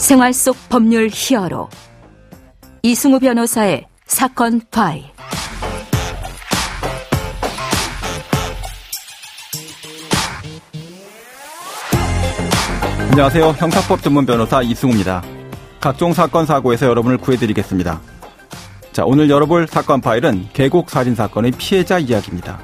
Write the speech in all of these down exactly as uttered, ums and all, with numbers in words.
생활 속 법률 히어로 이승우 변호사의 사건 파일. 안녕하세요. 형사법 전문 변호사 이승우입니다. 각종 사건 사고에서 여러분을 구해드리겠습니다. 자, 오늘 열어볼 사건 파일은 계곡 살인 사건의 피해자 이야기입니다.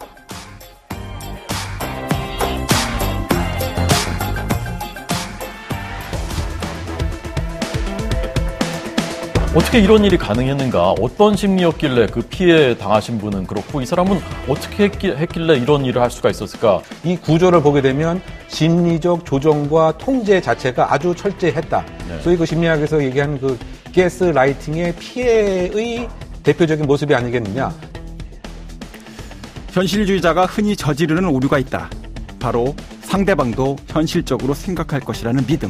어떻게 이런 일이 가능했는가? 어떤 심리였길래 그 피해 당하신 분은 그렇고 이 사람은 어떻게 했길래 이런 일을 할 수가 있었을까? 이 구조를 보게 되면 심리적 조정과 통제 자체가 아주 철저했다. 네. 소위 그 심리학에서 얘기하는 그 가스라이팅의 피해의 대표적인 모습이 아니겠느냐. 현실주의자가 흔히 저지르는 오류가 있다. 바로 상대방도 현실적으로 생각할 것이라는 믿음.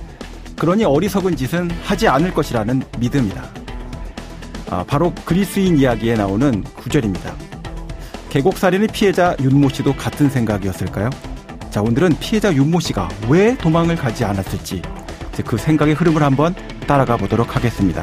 그러니 어리석은 짓은 하지 않을 것이라는 믿음이다. 아, 바로 그리스인 이야기에 나오는 구절입니다. 계곡살인의 피해자 윤모 씨도 같은 생각이었을까요? 자, 오늘은 피해자 윤모 씨가 왜 도망을 가지 않았을지 그 생각의 흐름을 한번 따라가 보도록 하겠습니다.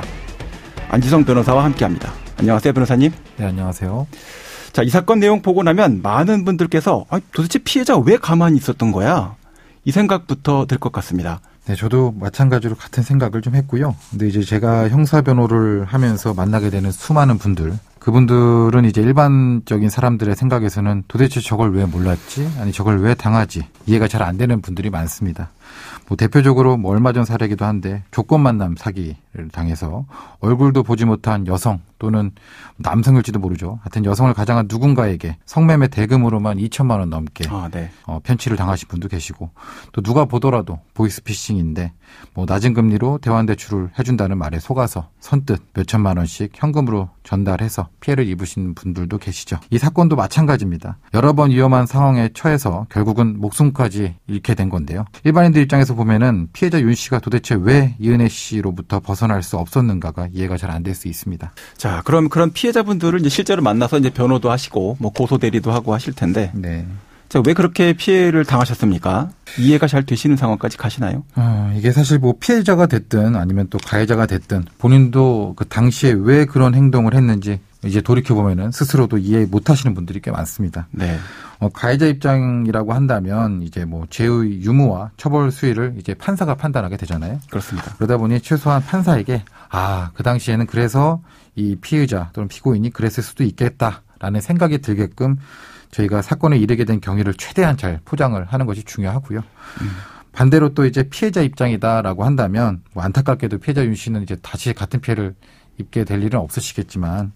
안지성 변호사와 함께합니다. 안녕하세요, 변호사님. 네, 안녕하세요. 자, 이 사건 내용 보고 나면 많은 분들께서 아, 도대체 피해자 왜 가만히 있었던 거야? 이 생각부터 들 것 같습니다. 네, 저도 마찬가지로 같은 생각을 좀 했고요. 근데 이제 제가 형사 변호를 하면서 만나게 되는 수많은 분들, 그분들은 이제 일반적인 사람들의 생각에서는 도대체 저걸 왜 몰랐지? 아니, 저걸 왜 당하지? 이해가 잘 안 되는 분들이 많습니다. 뭐 대표적으로 뭐 얼마 전 사례이기도 한데 조건 만남 사기를 당해서 얼굴도 보지 못한 여성 또는 남성일지도 모르죠. 하여튼 여성을 가장한 누군가에게 성매매 대금으로만 이천만 원 넘게 아, 네. 어, 편취를 당하신 분도 계시고, 또 누가 보더라도 보이스피싱인데 뭐 낮은 금리로 대환대출을 해준다는 말에 속아서 선뜻 몇천만 원씩 현금으로 전달해서 피해를 입으신 분들도 계시죠. 이 사건도 마찬가지입니다. 여러 번 위험한 상황에 처해서 결국은 목숨까지 잃게 된 건데요. 일반인들 입장에서 보면은 피해자 윤 씨가 도대체 왜 이은혜 씨로부터 벗어날 수 없었는가가 이해가 잘 안 될 수 있습니다. 자, 그럼 그런 피해자분들을 이제 실제로 만나서 이제 변호도 하시고 뭐 고소 대리도 하고 하실 텐데. 네. 자, 왜 그렇게 피해를 당하셨습니까? 이해가 잘 되시는 상황까지 가시나요? 어, 이게 사실 뭐 피해자가 됐든 아니면 또 가해자가 됐든 본인도 그 당시에 왜 그런 행동을 했는지 이제 돌이켜보면은 스스로도 이해 못 하시는 분들이 꽤 많습니다. 네. 어, 가해자 입장이라고 한다면 이제 뭐 죄의 유무와 처벌 수위를 이제 판사가 판단하게 되잖아요. 그렇습니다. 그러다 보니 최소한 판사에게 아, 그 당시에는 그래서 이 피의자 또는 피고인이 그랬을 수도 있겠다라는 생각이 들게끔 저희가 사건에 이르게 된 경위를 최대한 잘 포장을 하는 것이 중요하고요. 음. 반대로 또 이제 피해자 입장이다라고 한다면 뭐 안타깝게도 피해자 윤 씨는 이제 다시 같은 피해를 입게 될 일은 없으시겠지만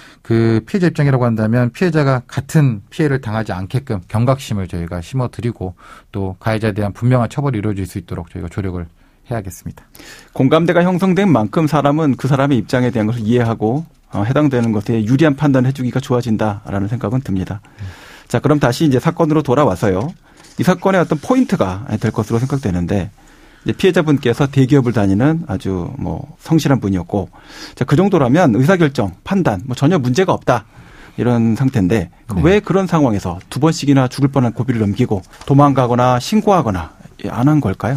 그 피해자 입장이라고 한다면 피해자가 같은 피해를 당하지 않게끔 경각심을 저희가 심어드리고 또 가해자에 대한 분명한 처벌이 이루어질 수 있도록 저희가 조력을 해야겠습니다. 공감대가 형성된 만큼 사람은 그 사람의 입장에 대한 것을 이해하고 어, 해당되는 것에 유리한 판단을 해주기가 좋아진다라는 생각은 듭니다. 음. 자, 그럼 다시 이제 사건으로 돌아와서요. 이 사건의 어떤 포인트가 될 것으로 생각되는데 이제 피해자분께서 대기업을 다니는 아주 뭐 성실한 분이었고, 자, 그 정도라면 의사결정, 판단 뭐 전혀 문제가 없다 이런 상태인데 네. 왜 그런 상황에서 두 번씩이나 죽을 뻔한 고비를 넘기고 도망가거나 신고하거나 안 한 걸까요?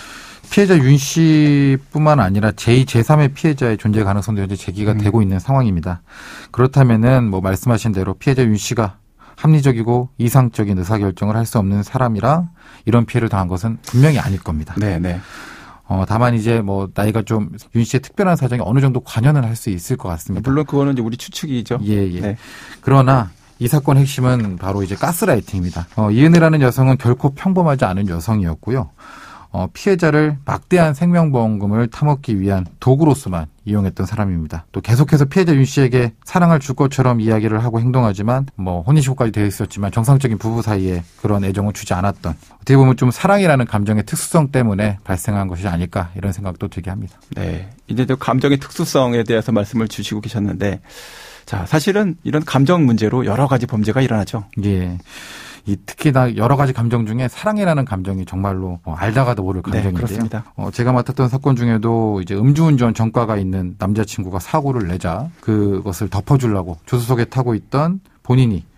피해자 윤 씨뿐만 아니라 제이, 제삼의 피해자의 존재 가능성도 현재 제기가 음. 되고 있는 상황입니다. 그렇다면은 뭐 말씀하신 대로 피해자 윤 씨가 합리적이고 이상적인 의사결정을 할 수 없는 사람이라 이런 피해를 당한 것은 분명히 아닐 겁니다. 네, 네. 어, 다만 이제 뭐 나이가 좀 윤 씨의 특별한 사정이 어느 정도 관여는 할 수 있을 것 같습니다. 물론 그거는 이제 우리 추측이죠. 예, 예. 네. 그러나 이 사건 핵심은 바로 이제 가스라이팅입니다. 어, 이은혜라는 여성은 결코 평범하지 않은 여성이었고요. 어, 피해자를 막대한 생명보험금을 타먹기 위한 도구로서만 이용했던 사람입니다. 또 계속해서 피해자 윤 씨에게 사랑을 줄 것처럼 이야기를 하고 행동하지만 뭐 혼인신고까지 되어 있었지만 정상적인 부부 사이에 그런 애정을 주지 않았던, 어떻게 보면 좀 사랑이라는 감정의 특수성 때문에 발생한 것이 아닐까 이런 생각도 들게 합니다. 네, 이제 또 감정의 특수성에 대해서 말씀을 주시고 계셨는데, 자, 사실은 이런 감정 문제로 여러 가지 범죄가 일어나죠. 예. 이 특히나 여러 가지 감정 중에 사랑이라는 감정이 정말로 알다가도 모를 감정인데요. 네, 그렇습니다. 어, 제가 맡았던 사건 중에도 이제 음주운전 전과가 있는 남자친구가 사고를 내자 그것을 덮어주려고 조수석에 타고 있던 본인이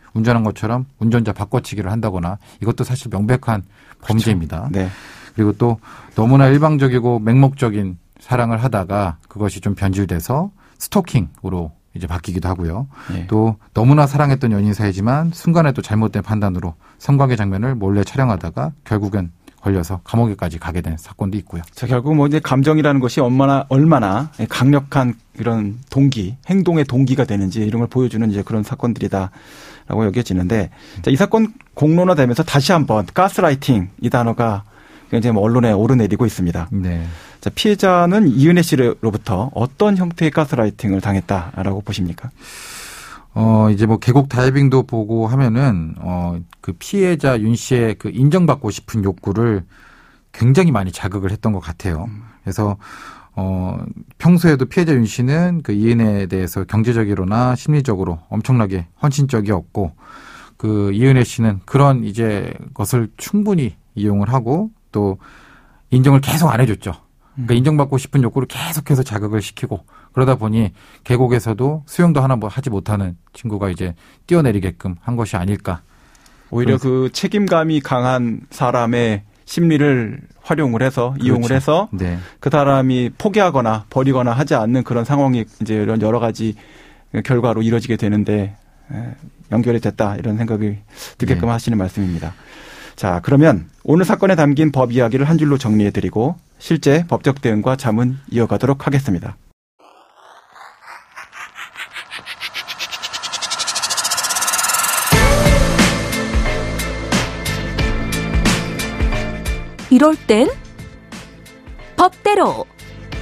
운전한 것처럼 운전자 바꿔치기를 한다거나 이것도 사실 명백한 범죄입니다. 그렇죠. 네. 그리고 또 너무나 일방적이고 맹목적인 사랑을 하다가 그것이 좀 변질돼서 스토킹으로 이제 바뀌기도 하고요. 네. 또 너무나 사랑했던 연인 사이지만 순간에 또 잘못된 판단으로 성관계 장면을 몰래 촬영하다가 결국엔 걸려서 감옥에까지 가게 된 사건도 있고요. 자, 결국 뭐 이제 감정이라는 것이 얼마나 얼마나 강력한 이런 동기, 행동의 동기가 되는지 이런 걸 보여주는 이제 그런 사건들이다라고 여겨지는데, 자, 이 사건 공론화되면서 다시 한번 가스라이팅 이 단어가 굉장히 뭐 언론에 오르내리고 있습니다. 네. 자, 피해자는 이은혜 씨로부터 어떤 형태의 가스라이팅을 당했다라고 보십니까? 어, 이제 뭐 계곡 다이빙도 보고 하면은, 어, 그 피해자 윤 씨의 그 인정받고 싶은 욕구를 굉장히 많이 자극을 했던 것 같아요. 그래서, 어, 평소에도 피해자 윤 씨는 그 이은혜에 대해서 경제적으로나 심리적으로 엄청나게 헌신적이었고, 그 이은혜 씨는 그런 이제 것을 충분히 이용을 하고 또 인정을 계속 안 해줬죠. 그러니까 인정받고 싶은 욕구를 계속해서 자극을 시키고 그러다 보니 계곡에서도 수영도 하나 뭐 하지 못하는 친구가 이제 뛰어내리게끔 한 것이 아닐까. 오히려 그 책임감이 강한 사람의 심리를 활용을 해서 그렇죠. 이용을 해서 네. 그 사람이 포기하거나 버리거나 하지 않는 그런 상황이 이제 이런 여러 가지 결과로 이루어지게 되는데 연결이 됐다 이런 생각이 들게끔 네. 하시는 말씀입니다. 자, 그러면 오늘 사건에 담긴 법 이야기를 한 줄로 정리해드리고 실제 법적 대응과 자문 이어가도록 하겠습니다. 이럴 땐 법대로.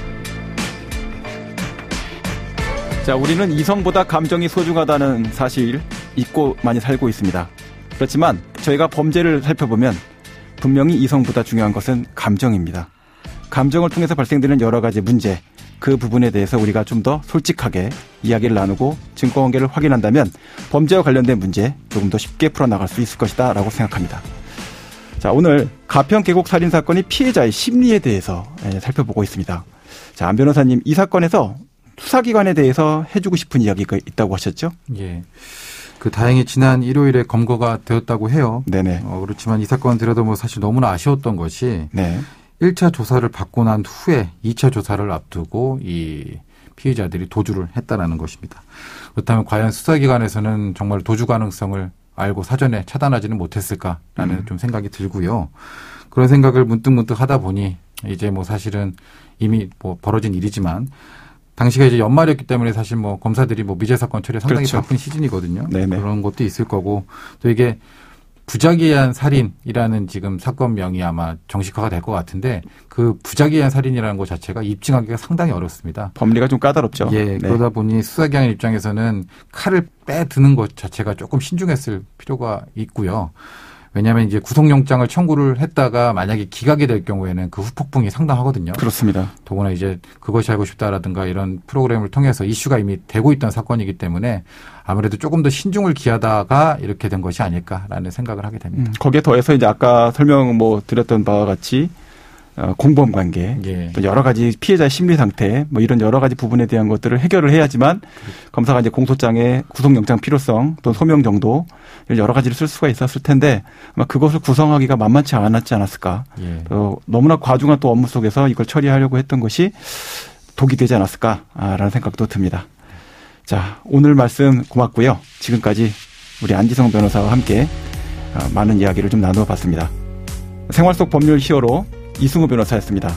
자, 우리는 이성보다 감정이 소중하다는 사실 잊고 많이 살고 있습니다. 그렇지만 저희가 범죄를 살펴보면 분명히 이성보다 중요한 것은 감정입니다. 감정을 통해서 발생되는 여러 가지 문제, 그 부분에 대해서 우리가 좀 더 솔직하게 이야기를 나누고 증거관계를 확인한다면 범죄와 관련된 문제 조금 더 쉽게 풀어나갈 수 있을 것이다 라고 생각합니다. 자, 오늘 가평 계곡 살인 사건의 피해자의 심리에 대해서 살펴보고 있습니다. 자, 안 변호사님, 이 사건에서 수사기관에 대해서 해주고 싶은 이야기가 있다고 하셨죠? 예. 그 다행히 지난 일요일에 검거가 되었다고 해요. 네네. 어, 그렇지만 이 사건을 들여도 뭐 사실 너무나 아쉬웠던 것이 네. 일 차 조사를 받고 난 후에 이 차 조사를 앞두고 이 피해자들이 도주를 했다라는 것입니다. 그렇다면 과연 수사기관에서는 정말 도주 가능성을 알고 사전에 차단하지는 못했을까라는 음. 좀 생각이 들고요. 그런 생각을 문득문득 하다 보니 이제 뭐 사실은 이미 뭐 벌어진 일이지만 당시가 이제 연말이었기 때문에 사실 뭐 검사들이 뭐 미제 사건 처리에 상당히 그렇죠. 바쁜 시즌이거든요. 네네. 그런 것도 있을 거고 또 이게 부작위에 의한 살인이라는 지금 사건명이 아마 정식화가 될 것 같은데 그 부작위에 의한 살인이라는 것 자체가 입증하기가 상당히 어렵습니다. 법리가 좀 까다롭죠. 예, 네. 그러다 보니 수사기관 입장에서는 칼을 빼드는 것 자체가 조금 신중했을 필요가 있고요. 왜냐하면 이제 구속영장을 청구를 했다가 만약에 기각이 될 경우에는 그 후폭풍이 상당하거든요. 그렇습니다. 더구나 이제 그것이 알고 싶다라든가 이런 프로그램을 통해서 이슈가 이미 되고 있던 사건이기 때문에 아무래도 조금 더 신중을 기하다가 이렇게 된 것이 아닐까라는 생각을 하게 됩니다. 음, 거기에 더해서 이제 아까 설명 뭐 드렸던 바와 같이 어, 공범 관계, 예. 또 여러 가지 피해자의 심리 상태, 뭐 이런 여러 가지 부분에 대한 것들을 해결을 해야지만 그렇죠. 검사가 이제 공소장의 구속영장 필요성 또 소명 정도 여러 가지를 쓸 수가 있었을 텐데 아마 그것을 구성하기가 만만치 않았지 않았을까. 예. 또 너무나 과중한 또 업무 속에서 이걸 처리하려고 했던 것이 독이 되지 않았을까라는 생각도 듭니다. 자, 오늘 말씀 고맙고요. 지금까지 우리 안지성 변호사와 함께 많은 이야기를 좀 나누어 봤습니다. 생활 속 법률 히어로 이승우 변호사였습니다.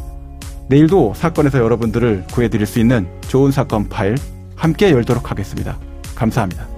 내일도 사건에서 여러분들을 구해드릴 수 있는 좋은 사건 파일 함께 열도록 하겠습니다. 감사합니다.